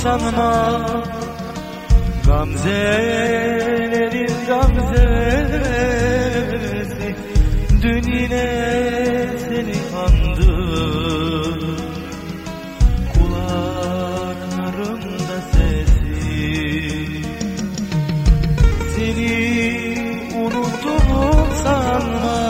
sanma, gamzelerin gamzesi. Dün yine seni andı, kulaklarımda sesi. Seni unuttum sanma,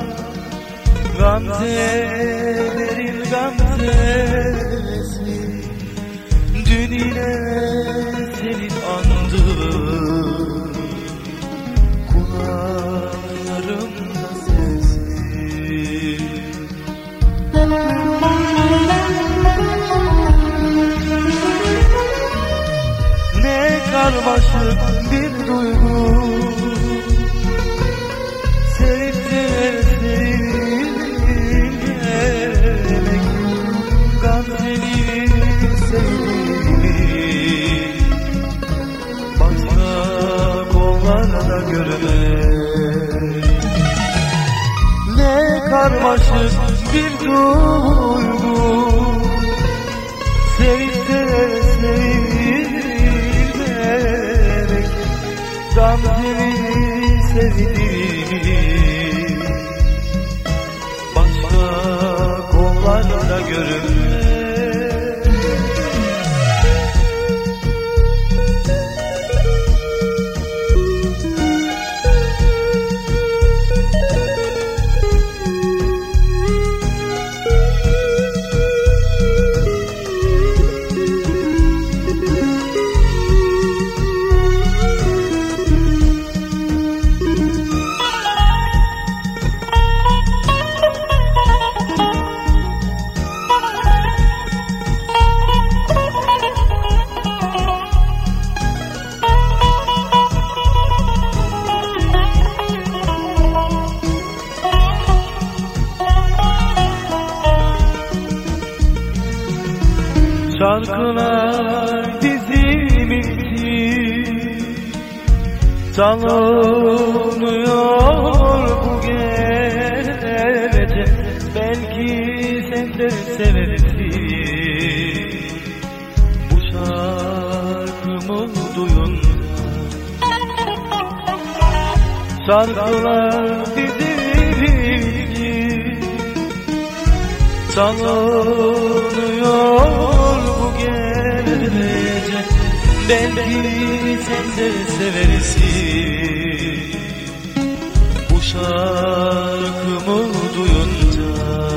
gamzelerin gamzesi. Dün yine seni andı, kulaklarımda sesi. Ne karmaşık bir duygu, sevip de sevilmemek, gamzeli sevdiğimi başka kollarda görmek. Ne karmaşık bir duygu, sevip de sevilmemek, gamzeli sevdiğimi başka kollarda görmek. Şarkılar dizimizin çalınıyor bu gece. Belki sen de seversin bu şarkımı duyunca. Şarkılar dizimizin çalınıyor bu gece. Belki sen de seversin bu şarkımı duyunca.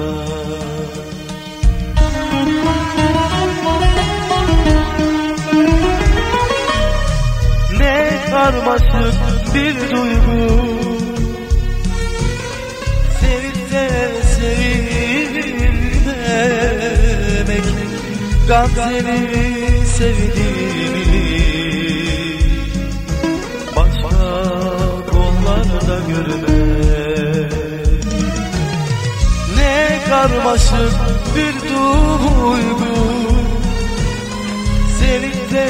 Ne karmaşık bir duygu, sevip de sevilmemek, gamzeli sevdiğimi başka kollarda görmek. Ne karmaşık bir duygu, sevip de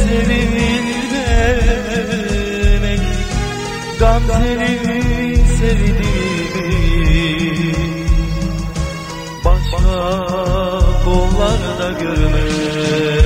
sevilmemek, gamzeli sevdiğimi başka kollarda görmek.